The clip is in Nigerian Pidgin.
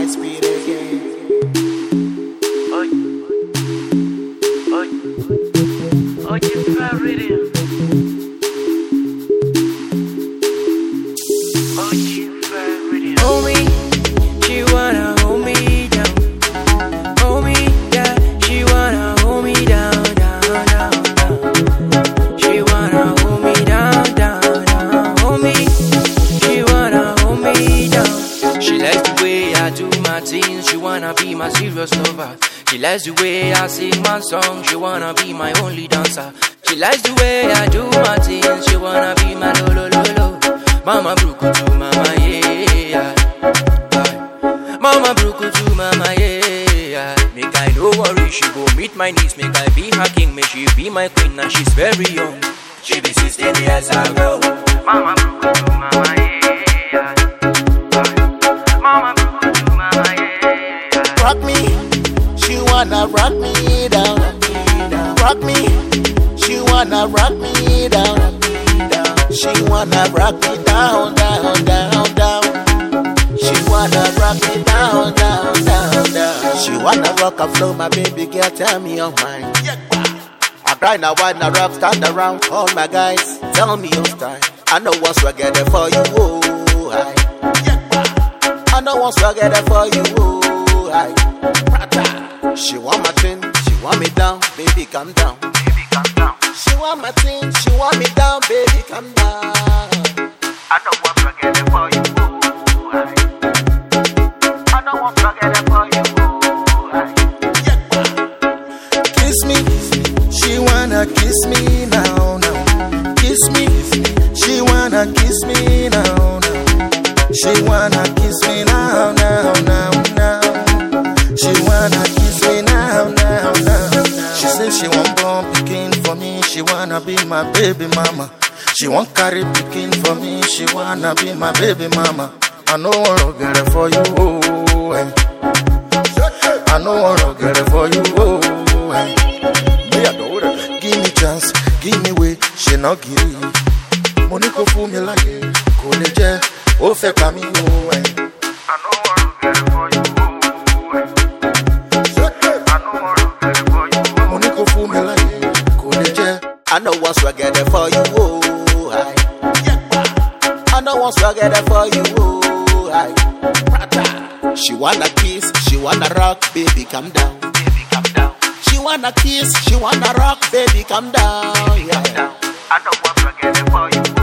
high speed again. Oh, you favorite. Oh, you favorite. Hold me, she wanna hold me down. Hold me, yeah, she wanna hold me down, down, down, down. She wanna hold me down, down, down. Hold me, she wanna hold me down. She likes the way I do my things. She wanna be my serious lover. She likes the way I sing my song. She wanna be my only dancer. She likes the way I do my things. She wanna be my lo lo lo lo. Mama brukutu, mama yeah. Mama brukutu, mama yeah. Make I no worry, she go meet my niece. Make I be her king, make she be my queen. Now she's very young. She be 16 years ago. Mama brukutu, mama yeah. Mama brukutu, mama yeah. Rock me, she wanna rock me down. Rock me, she wanna rock me down. She wanna rock me down, down, down, down. She wanna rock me down, down, down, down. She wanna rock and flow, my baby girl, tell me your mind. I cry now, wanna rock, stand around, call my guys, tell me your style. I know what's get it for you, oh, I know what's get it for you, oh, She want my thing, she want me down, baby, calm down. She want my thing, she want me down, baby, calm down. I know what's get it for you. I know what's get it for you. Kiss me, she wanna kiss me now, now. Kiss me, she wanna kiss me now, now. She wanna kiss me now, now, now, now. She wanna kiss me now, now, now. She says she want born pikin for me. She wanna be my baby mama. She want carry pikin for me. She wanna be my baby mama. I know I'll get it for you, oh, hey. I know I'll get it for you, oh, hey. Give me chance, give me way. She not give you. Money go for me like it. College, oh, fake me, oh, hey. I know I'll get it for you. I know what's get it for you, oh, I know what's get it for you, oh, She wanna kiss, she wanna rock, baby, calm down. She wanna kiss, she wanna rock, baby, calm down. I know what's get it for you.